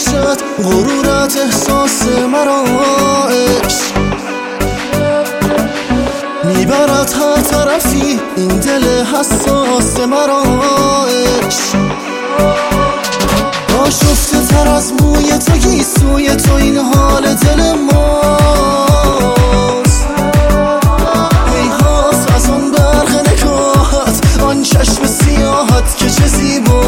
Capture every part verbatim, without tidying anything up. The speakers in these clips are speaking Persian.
عشقت غرورت احساس مرا عشق میبرد هر طرفی این دل حساس مرا عشق آشفته تر از موی تو گیسوی تو این حال دل ماست هیهات از آن برق نگاهت آن چشم سیاحت که چه زیبا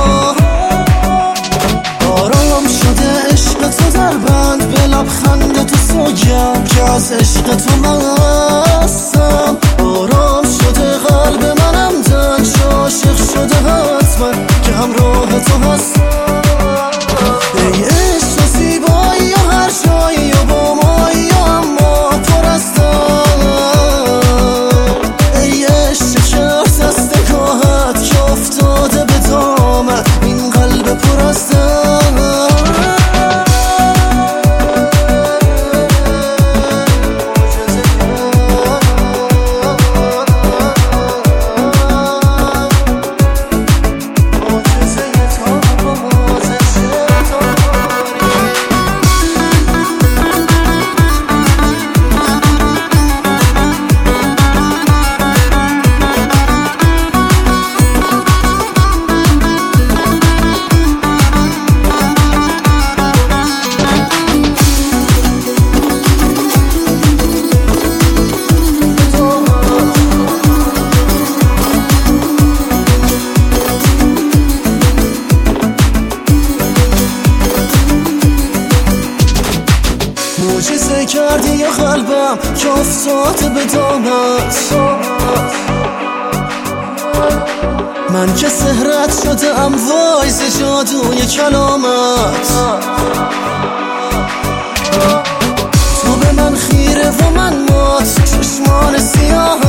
آرام شده عشق تو در بند به لبخند تو سوگم که از عشق تو مستم آرام شده قلب منم دنج عاشق شده حتما که همراه تو هستم ای عشق زیبایی و هر جایی و با مایی و اما پر از درد ای عشق کرد از نگاهت که افتاده به دامت این قلب پر از درد معجزه کردی یا قلبم که افتاده به دامت من که سحرت شده ام وای ز جادوی کلامت تو به من خیره و من مات چشمان سیاه